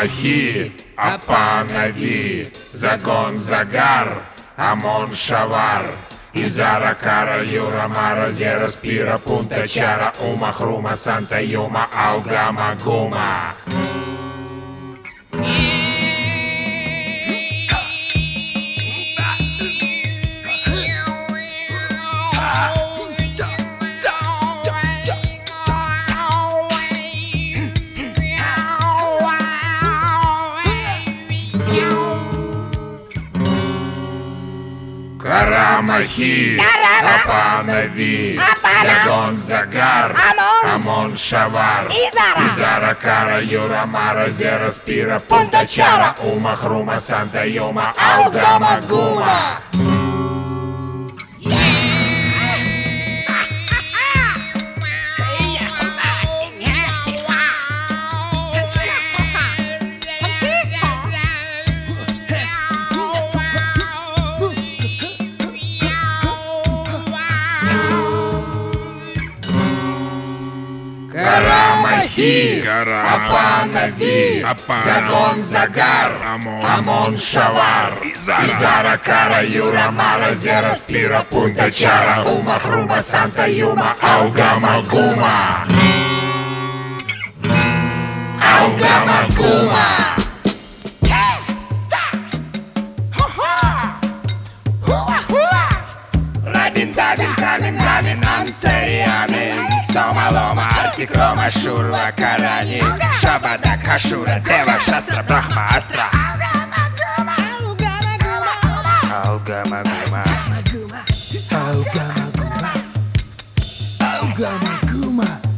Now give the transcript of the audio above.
Карамахи, Апанави, Загон Загар, Амон Шавар, Изара Кара Юра Мара Зера Спира Пунта Чара Ума Хрума Санта Юма Аугама Гума. Карамахи, Апанави, Загон Загар, Амон Шавар, Изара Кара Юра Мара Зера Спира Пунта Чара Ума Хрума Санта Юма Аугама Гума. Карамахи, Апанави, Загон Загар, Амон Шавар, Изара Кара Юра Мара Зера Спира Пунта Чара Ума Хрума Санта Юма Аугама Гума. Аугама Гума. Рабин, Табин, Табин, Рабин, Антариамин, Сома, Лома, Артикрома, Шурва, Карани, Шабада, Кашура, Дева, Шастра, Брахма, Астра. Аугама Гума. Аугама Гума.